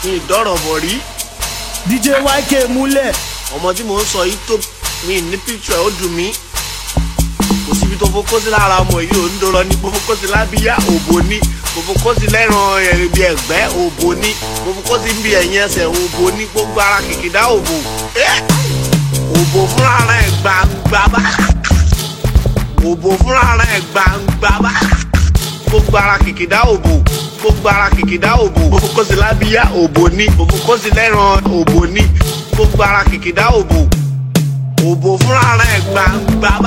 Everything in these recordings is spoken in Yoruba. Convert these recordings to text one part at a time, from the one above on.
mi ìdọ́rọ̀ bọ̀ rí. DJ YK múlẹ̀. ọmọ tí mò ń sọ yìí tó mi ní picture ó dùn mí. kò síbi tó fokó sí lára ọmọ yìí ò ń dọ̀rọ̀ ní mo fokó sí lábíyá òbò ní mo fokó sí lẹ́ràn ẹ̀rìnbí ẹ̀gbẹ́ òbò ní mo fokó sí bí ẹ̀yìn ẹsẹ̀ òbò ní gbogbo ara kìkìdá òbò. òbò fúnra rẹ̀ gbangba bá òbò fúnra rẹ̀ gbangba bá gbogbo ara kìkìdá òbò gbogbo ara kìkìdá òbò mo fokó sí lábíyá òbò ní mo fokó sí lẹ́ràn òbò ní gbogbo ara kìkìdá òbò òbò fúnra rẹ̀ gbangba bá.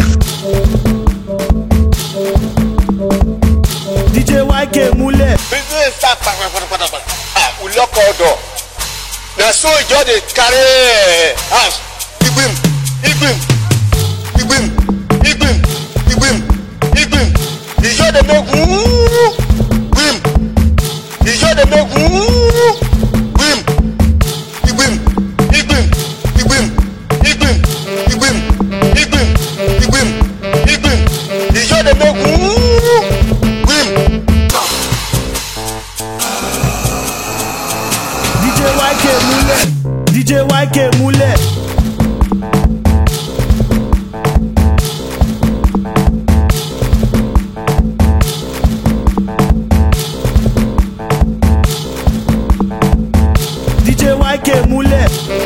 DJ YK múlẹ̀. business start patapata ulọkọ ọdọ na so e just dey carry house igbim igbim igbim igbim igbim igbim e just dey make wuuu gbim e just dey make wuuu gbim igbim igbim igbim igbim igbim igbim igbim igbim e just dey make wuuu gbim. DJ YK múlẹ̀. DJ YK múlẹ̀. DJ YK múlẹ̀.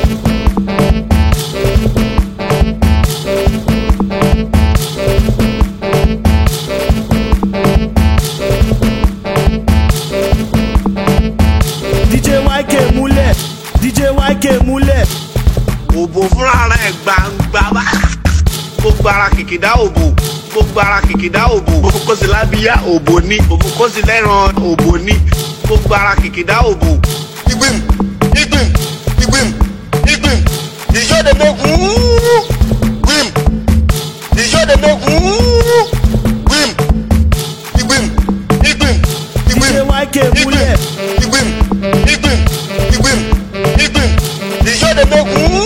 DJ YK múlẹ̀. DJ YK múlẹ̀. òbò fúnra rẹ̀ gbangba bá gbogbo ara kìkìdá òbò gbogbo ara kìkìdá òbò mo fokó sí lábíyá òbò ní mo fokó sí lẹ́ràn òbò ní gbogbo ara kìkìdá òbò. Igbim, igbim, igbim, igbim. E just dey make wuuu, gbim. E just dey make wuuu, gbim. Igbim, igbim, igbim. DJ YK múlẹ̀. Igbim, igbim, igbim, igbim. E just dey make wuuu.